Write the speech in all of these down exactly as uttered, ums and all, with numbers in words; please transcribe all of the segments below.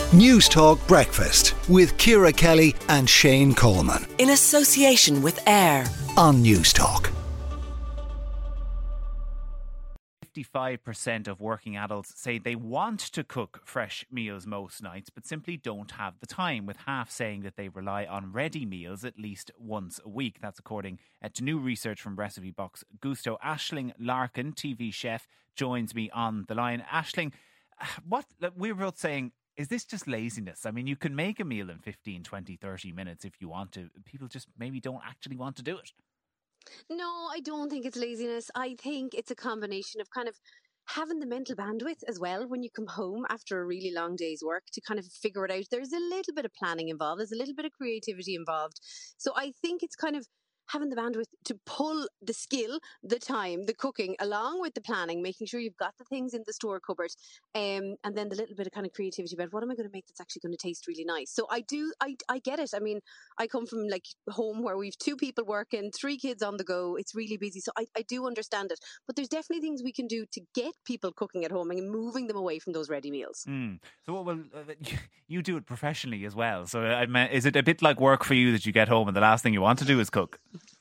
News Talk Breakfast with Ciara Kelly and Shane Coleman. In association with AIR on News Talk. fifty-five percent of working adults say they want to cook fresh meals most nights, but simply don't have the time, with half saying that they rely on ready meals at least once a week. That's according uh, to new research from Recipe Box Gusto. Aisling Larkin, T V chef, joins me on the line. Aisling, what we were both saying, is this just laziness? I mean, you can make a meal in fifteen, twenty, thirty minutes if you want to. People just maybe don't actually want to do it. No, I don't think it's laziness. I think it's a combination of kind of having the mental bandwidth as well when you come home after a really long day's work to kind of figure it out. There's a little bit of planning involved. There's a little bit of creativity involved. So I think it's kind of having the bandwidth to pull the skill, the time, the cooking, along with the planning, making sure you've got the things in the store cupboard, um, and then the little bit of kind of creativity about what am I going to make that's actually going to taste really nice. So I do, I, I get it. I mean, I come from like home where we've two people working, three kids on the go. It's really busy. So I, I do understand it. But there's definitely things we can do to get people cooking at home and moving them away from those ready meals. Mm. So well, uh, you do it professionally as well. So I mean, is it a bit like work for you that you get home and the last thing you want to do is cook?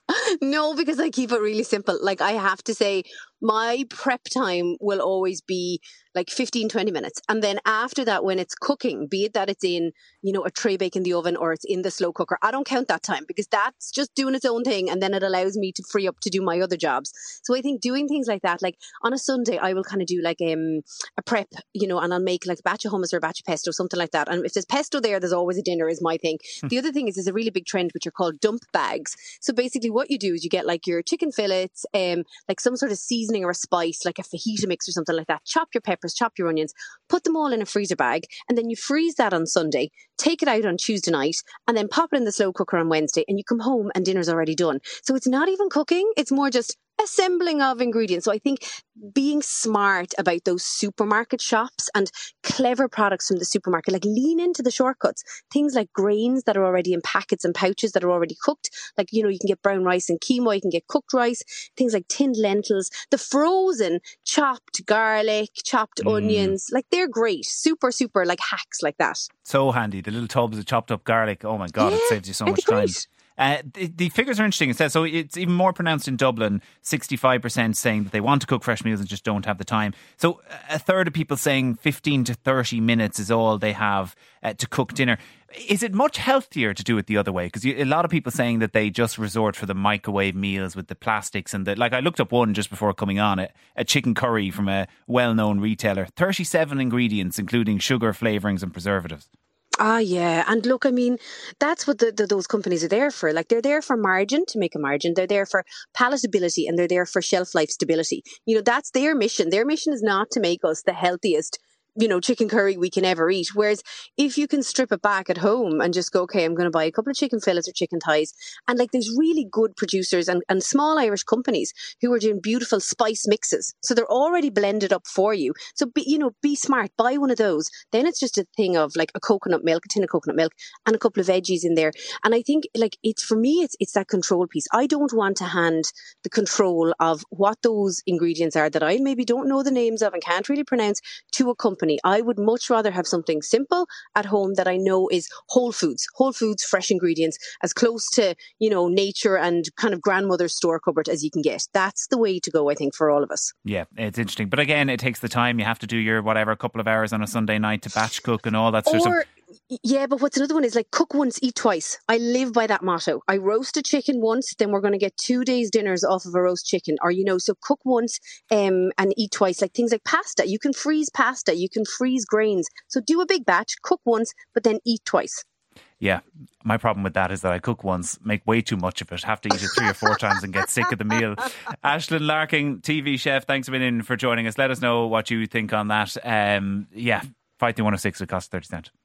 No, because I keep it really simple. Like, I have to say, my prep time will always be like fifteen, twenty minutes. And then after that, when it's cooking, be it that it's in, you know, a tray bake in the oven or it's in the slow cooker, I don't count that time because that's just doing its own thing. And then it allows me to free up to do my other jobs. So I think doing things like that, like on a Sunday, I will kind of do like um, a prep, you know, and I'll make like a batch of hummus or a batch of pesto, something like that. And if there's pesto there, there's always a dinner is my thing. The other thing is there's a really big trend, which are called dump bags. So basically what you do is you get like your chicken fillets, um, like some sort of seasoning or a spice, like a fajita mix or something like that. Chop your peppers, chop your onions, put them all in a freezer bag, and then you freeze that on Sunday, take it out on Tuesday night, and then pop it in the slow cooker on Wednesday, and you come home and dinner's already done. So it's not even cooking, it's more just assembling of ingredients. So I think being smart about those supermarket shops and clever products from the supermarket, like lean into the shortcuts, things like grains that are already in packets and pouches that are already cooked. Like, you know, you can get brown rice and quinoa, you can get cooked rice, things like tinned lentils, the frozen chopped garlic, chopped mm. onions, like they're great. Super, super like hacks like that. So handy. The little tubs of chopped up garlic. Oh my God, yeah, it saves you so much time. Great? Uh, the, the figures are interesting. It says so. It's even more pronounced in Dublin. sixty-five percent saying that they want to cook fresh meals and just don't have the time. So a third of people saying fifteen to thirty minutes is all they have uh, to cook dinner. Is it much healthier to do it the other way? Because a lot of people saying that they just resort for the microwave meals with the plastics and the, like I looked up one just before coming on, a, a chicken curry from a well-known retailer. thirty-seven ingredients, including sugar, flavourings and preservatives. Ah, yeah. And look, I mean, that's what the, the, those companies are there for. Like, they're there for margin, to make a margin. They're there for palatability and they're there for shelf life stability. You know, that's their mission. Their mission is not to make us the healthiest, you know, chicken curry we can ever eat. Whereas if you can strip it back at home and just go, okay, I'm going to buy a couple of chicken fillets or chicken thighs. And like, there's really good producers and, and small Irish companies who are doing beautiful spice mixes. So they're already blended up for you. So, be, you know, be smart, buy one of those. Then it's just a thing of like a coconut milk, a tin of coconut milk and a couple of veggies in there. And I think like it's, for me, it's, it's that control piece. I don't want to hand the control of what those ingredients are that I maybe don't know the names of and can't really pronounce to a company. I would much rather have something simple at home that I know is whole foods, whole foods, fresh ingredients, as close to, you know, nature and kind of grandmother's store cupboard as you can get. That's the way to go, I think, for all of us. Yeah, it's interesting. But again, it takes the time. You have to do your whatever, a couple of hours on a Sunday night to batch cook and all that sort or, of... Yeah, but what's another one is like cook once, eat twice. I live by that motto. I roast a chicken once, then we're going to get two days dinners off of a roast chicken. Or, you know, so cook once um, and eat twice. Like things like pasta. You can freeze pasta. You can freeze grains. So do a big batch, cook once, but then eat twice. Yeah, my problem with that is that I cook once, make way too much of it, have to eat it three or four times and get sick of the meal. Aisling Larkin, T V chef, thanks a million for joining us. Let us know what you think on that. Um, yeah, five two one oh six, it costs thirty cents.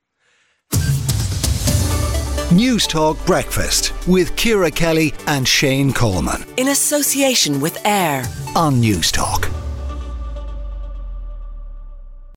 News Talk Breakfast with Ciara Kelly and Shane Coleman. In association with AIR on News Talk.